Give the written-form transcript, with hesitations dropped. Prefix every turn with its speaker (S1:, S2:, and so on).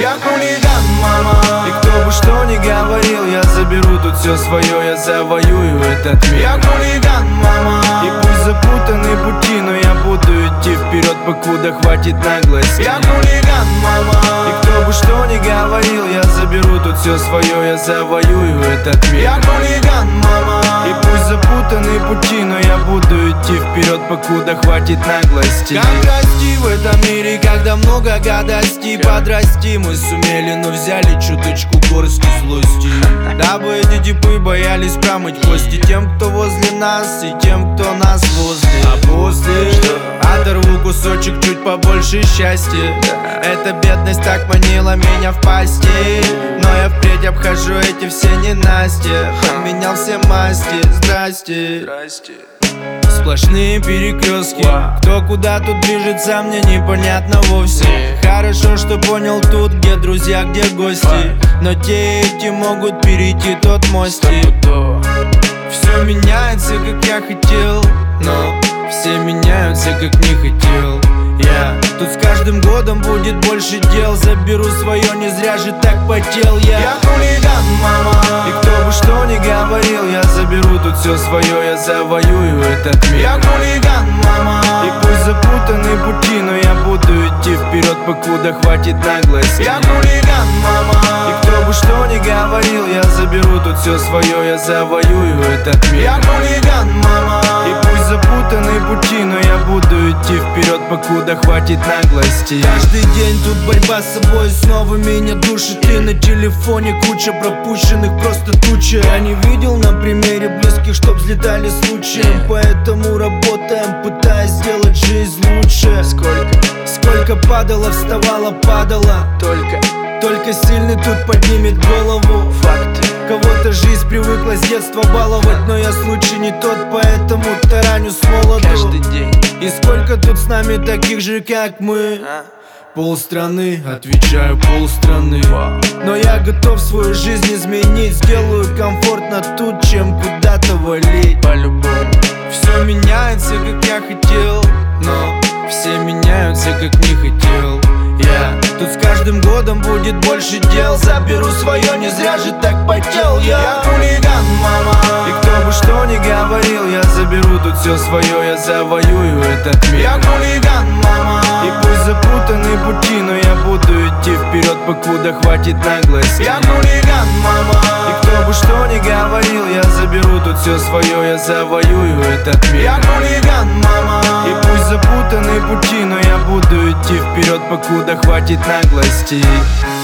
S1: Я хулиган, мама. И кто бы что ни говорил, я заберу тут все свое, я завоюю этот мир. Я хулиган, мама. И пусть запутаны пути, но я буду идти вперед, покуда хватит наглости. Я хулиган, мама. И кто бы что ни говорил, я заберу тут все свое, я завоюю этот мир. Я хулиган, мама. И пусть запутаны пути, но я буду идти вперед, покуда хватит наглости. Как расти в этом мире, когда много гадостей? Подрасти мы сумели, но взяли чуточку горстки злости. Дабы эти типы боялись промыть кости тем, кто возле нас, и тем, кто нас возле. А после оторву кусочек чуть побольше счастья. Эта бедность так манила меня в пасти, но я впредь обхожу эти все ненастья. Поменял все масти, здрасте. Сплошные перекрестки, кто куда тут движется, мне непонятно вовсе. Хорошо, что понял тут, где друзья, где гости, но те эти могут перейти тот мостик. Все меняется, как я хотел, но все меняются, как не хотел я. Тут с каждым годом будет больше дел, заберу свое, не зря же так потел я. Я хулиган, мама. И кто бы что ни говорил, я заберу тут все свое, я завоюю этот мир. Я хулиган, мама. И пусть запутаны пути, но я буду идти вперед, покуда хватит наглости. Я хулиган, мама. И кто бы что ни говорил, я заберу тут все свое, я завоюю этот мир. Я хулиган, мама. И пусть запутаны пути, но я буду идти вперед, покуда хватит наглости. Каждый день тут борьба с собой, снова меня душит. И на телефоне куча пропущенных, просто туча. Я не видел на примере близких, чтоб взлетали случаем, поэтому работаем, пытаясь сделать жизнь лучше. Сколько падало, вставало, падало. Только сильный тут поднимет голову. Факты. Кого-то жизнь привыкла с детства баловать, но я случай не тот, поэтому тараню с молоду. Каждый день. И сколько тут с нами таких же, как мы? Полстраны, отвечаю, полстраны. Но я готов свою жизнь изменить, сделаю комфортно тут, чем куда-то валить. По-любому. Все меняется, как я хотел, но все меняются, как не хотел я. Тут с каждым годом будет больше дел, заберу свое, не зря же так потел я. Я хулиган, мама. И кто бы что ни говорил, я заберу тут все свое, я завоюю этот мир. Я хулиган, мама. И пусть запутаны пути, но я буду идти вперед, покуда хватит наглости. Я хулиган, мама. И кто бы что ни говорил, я заберу тут все свое, я завоюю этот мир. Я хулиган, мама. И пусть запутаны пути, но я буду идти вперед, покуда хватит наглости.